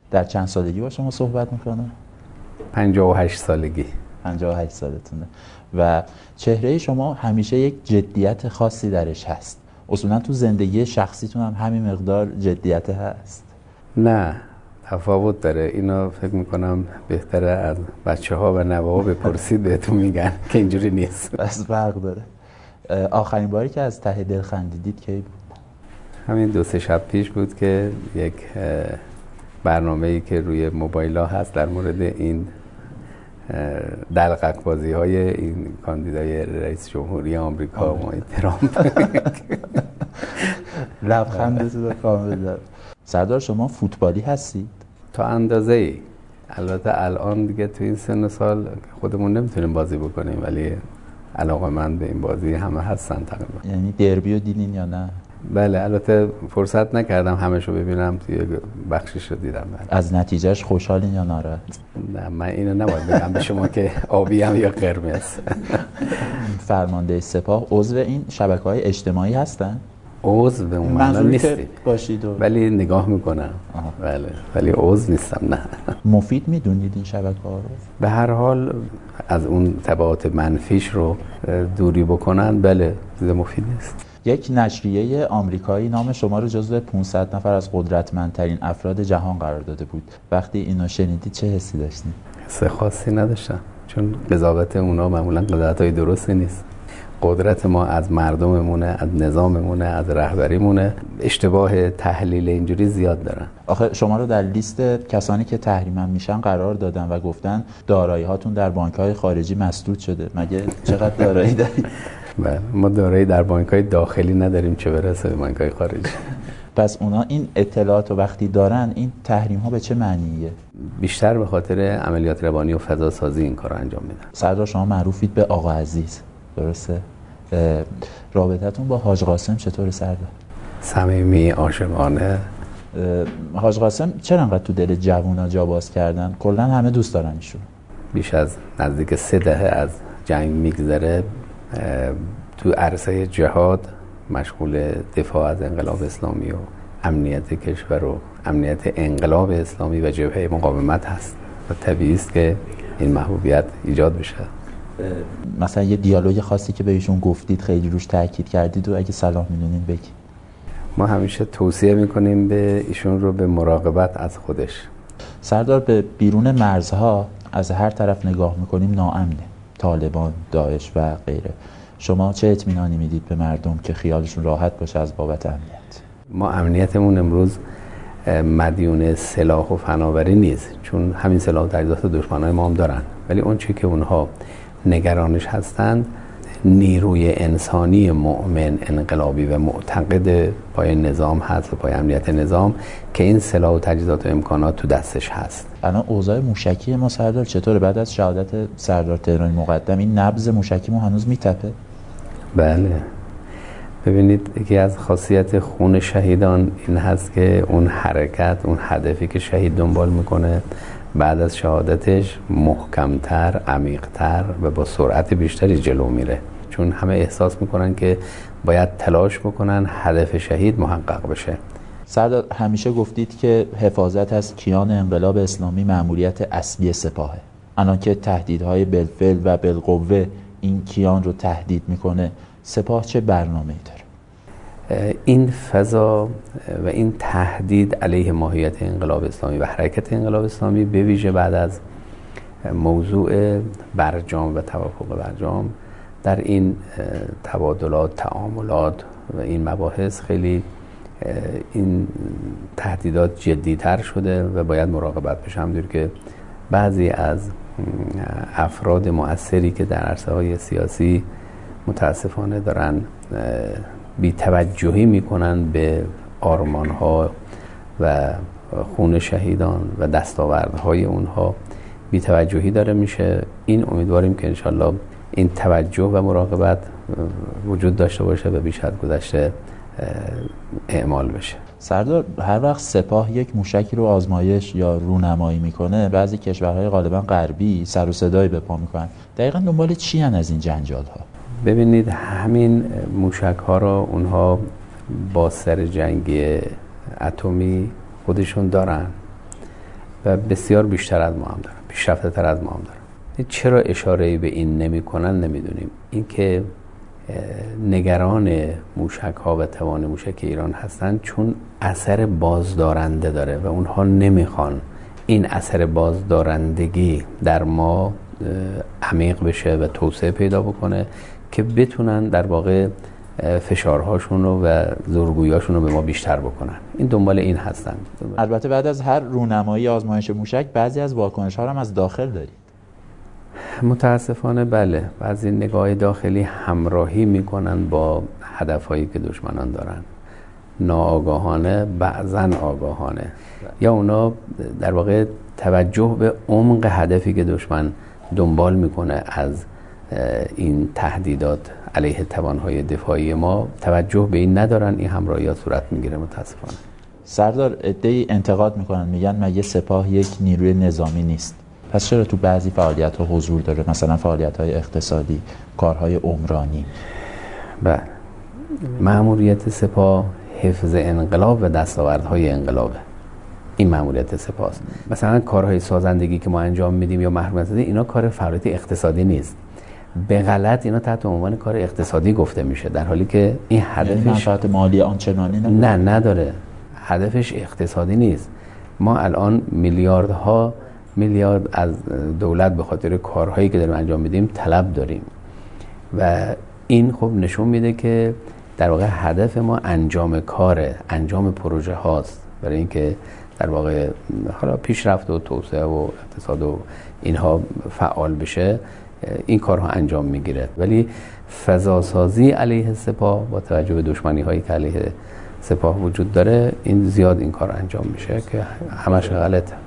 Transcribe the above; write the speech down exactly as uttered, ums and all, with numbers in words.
در چند سالگی با شما صحبت میکنه؟ پنجاه و هشت سالگی. پنجاه و هشت سالتونه و چهره شما همیشه یک جدیت خاصی درش هست. اصولا تو زندگی شخصیتون هم همین مقدار جدیت هست؟ نه، تفاوت داره. اینا فکر میکنم بهتره از بچه ها و نوه ها بپرسید بهتون میگن که اینجوری نیست. بس فرق داره. آخرین باری که از ته دل خندیدید کی بود؟ همین دو سه شب پیش بود که یک برنامه‌ای که روی موبایل ها هست در مورد این دلقک بازی های این کاندیدای رئیس جمهوری آمریکا و ترامپ لبخندتون رو کامل داد. سردار شما فوتبالی هستید؟ تا اندازه ای. البته الان دیگه تو این سن و سال خودمون نمیتونیم بازی بکنیم، ولی علاقه من به این بازی همه هستن تقریبا. یعنی دربی رو دیدین یا نه؟ بله، البته فرصت نکردم همشو ببینم، توی بخشش رو دیدم. بله. از نتیجهش خوشحالین یا ناراحت؟ نه، من اینو نباید بگم به شما که آبی هم یا قرمز. فرمانده سپاه عضو این شبکه‌های اجتماعی هستن؟ عضو به اون معنا نیستم باشید و... ولی نگاه میکنم. آها. بله، ولی عضو نیستم. نه. مفید میدونید این شبکه‌ها رو؟ به هر حال از اون تبعات منفیش رو دوری بکنن، بله، چیز مفید نیست. یک نشریه آمریکایی نام شما رو جزو پانصد نفر از قدرتمندترین افراد جهان قرار داده بود. وقتی اینو شنیدید چه حسی داشتین؟ حس خاصی نداشتم، چون قضاوت اونا معمولا قضاوت‌های درستی نیست. قدرت ما از مردممونه، از نظاممونه، از رهبریمونه. اشتباه تحلیل اینجوری زیاد دارن. آخه شما رو در لیست کسانی که تحریم‌ام میشن قرار دادن و گفتن دارایی هاتون در بانک‌های خارجی مسدود شده. مگه چقدر دارایی دارید؟ بله، ما دارایی در بانک‌های داخلی نداریم، چه برسه به بانک‌های خارجی. پس اونا این اطلاعات رو وقتی دارن، این تحریم ها به چه معنیه؟ بیشتر به خاطر عملیات روانی و فضا سازی این کارو انجام میدن. سردار شما معروفید به آقا عزیز، درسته؟ رابطتون با حاج قاسم چطوره سردار؟ صمیمی، عاشقانه. حاج قاسم چرا انقدر تو دل جوونا جا باز کردن؟ کلا همه دوست دارن ایشون. بیش از نزدیک سه دهه از جنگ میگذره، تو عرصه جهاد مشغول دفاع از انقلاب اسلامی و امنیت کشور و امنیت انقلاب اسلامی و جبهه مقاومت هست و طبیعی است که این محبوبیت ایجاد بشه. مثلا یه دیالوگ خاصی که به ایشون گفتید، خیلی روش تاکید کردید و اگه صلاح میدونین بگید. ما همیشه توصیه میکنیم به ایشون رو به مراقبت از خودش. سردار به بیرون مرزها از هر طرف نگاه میکنیم ناامنه، طالبان، داعش و غیره. شما چه اطمینانی میدید به مردم که خیالشون راحت باشه از بابت امنیت؟ ما امنیتمون امروز مدیون سلاح و فناوری نیست، چون همین سلاح و تجهیزات دشمنای ما هم دارن، ولی اون چی که اونها نگرانش هستند نیروی انسانی مؤمن انقلابی و معتقد پای نظام هست و پای امنیت نظام که این سلاح و تجهیزات و امکانات تو دستش هست. الان اوضاع موشکی ما سردار چطوره؟ بعد از شهادت سردار تهرانی مقدم این نبض موشکی ما هنوز میتپه؟ بله، ببینید یکی از خاصیت خون شهیدان این هست که اون حرکت، اون هدفی که شهید دنبال میکنه بعد از شهادتش محکمتر، عمیقتر و با سرعت بیشتری جلو میره، چون همه احساس میکنن که باید تلاش بکنن هدف شهید محقق بشه. سردار همیشه گفتید که حفاظت از کیان انقلاب اسلامی مأموریت اصلی سپاهه. الان که تهدیدهای بالفعل و بالقوه این کیان رو تهدید میکنه، سپاه چه برنامه‌ای داره؟ این فضا و این تهدید علیه ماهیت انقلاب اسلامی و حرکت انقلاب اسلامی به ویژه بعد از موضوع برجام و توافق برجام در این تبادلات، تعاملات و این مباحث خیلی این تهدیدات جدی‌تر شده و باید مراقبت بشه. همونطور که بعضی از افراد مؤثری که در عرصه‌های سیاسی متاسفانه دارن بی توجهی میکنن به آرمان‌ها و خون شهیدان و دستاوردهای اونها، بی توجهی داره میشه. این امیدواریم که انشالله این توجه و مراقبت وجود داشته باشه و بیش از گذشته اعمال بشه. سردار هر وقت سپاه یک موشکی رو آزمایش یا رونمایی میکنه، بعضی کشورهای غالبا غربی سر و صدایی به پا میکنن. دقیقاً دنبال چی هن از این جنجال ها؟ ببینید همین موشک ها رو اونها با سر جنگی اتمی خودشون دارن، و بسیار بیشتر از ما هم دارن، پیشرفته تر از ما هم دارن. چرا اشاره‌ای به این نمی‌کنن نمیدونیم. اینکه نگران موشک ها و توان موشک ایران هستن چون اثر بازدارنده داره و اونها نمیخوان این اثر بازدارندگی در ما عمیق بشه و توسعه پیدا بکنه که بتونن در واقع فشارهاشون رو و زورگوییاشون رو به ما بیشتر بکنن. این دنبال این هستن. البته بعد از هر رونمایی آزمایش موشک بعضی از واکنش ها هم از داخل دارید. متاسفانه بله، بعضی نگاه داخلی همراهی میکنن با هدفهایی که دشمنان دارن، ناآگاهانه بعضن آگاهانه، یا اونا در واقع توجه به عمق هدفی که دشمن دنبال میکنه از این تهدیدات علیه توانهای دفاعی ما توجه به این ندارن. این همراهی ها صورت میگیره متاسفانه. سردار، عده‌ای انتقاد میکنن، میگن مگه سپاه یک نیروی نظامی نیست؟ پس چرا تو بعضی فعالیت‌ها حضور داره، مثلا فعالیت‌های اقتصادی، کارهای عمرانی؟ بله، مأموریت سپاه حفظ انقلاب و دستاوردهای انقلابه. این مأموریت سپاه است. مثلا کارهای سازندگی که ما انجام میدیم یا محرومیت زدگی، اینا کار فعالیت اقتصادی نیست. به غلط اینا تحت عنوان کار اقتصادی گفته میشه، در حالی که این هدفش منفعت مالی آنچنانی نداره. نه نداره، هدفش اقتصادی نیست. ما الان میلیاردها میلیارد از دولت به خاطر کارهایی که داریم انجام میدیم طلب داریم و این خب نشون میده که در واقع هدف ما انجام کاره، انجام پروژه هاست برای اینکه در واقع حالا پیشرفت و توسعه و اقتصاد و اینها فعال بشه، این کارها انجام میگیره. ولی فضاسازی علیه سپاه با توجه به دشمنی هایی که علیه سپاه وجود داره، این زیاد این کار انجام میشه که همش غلطه.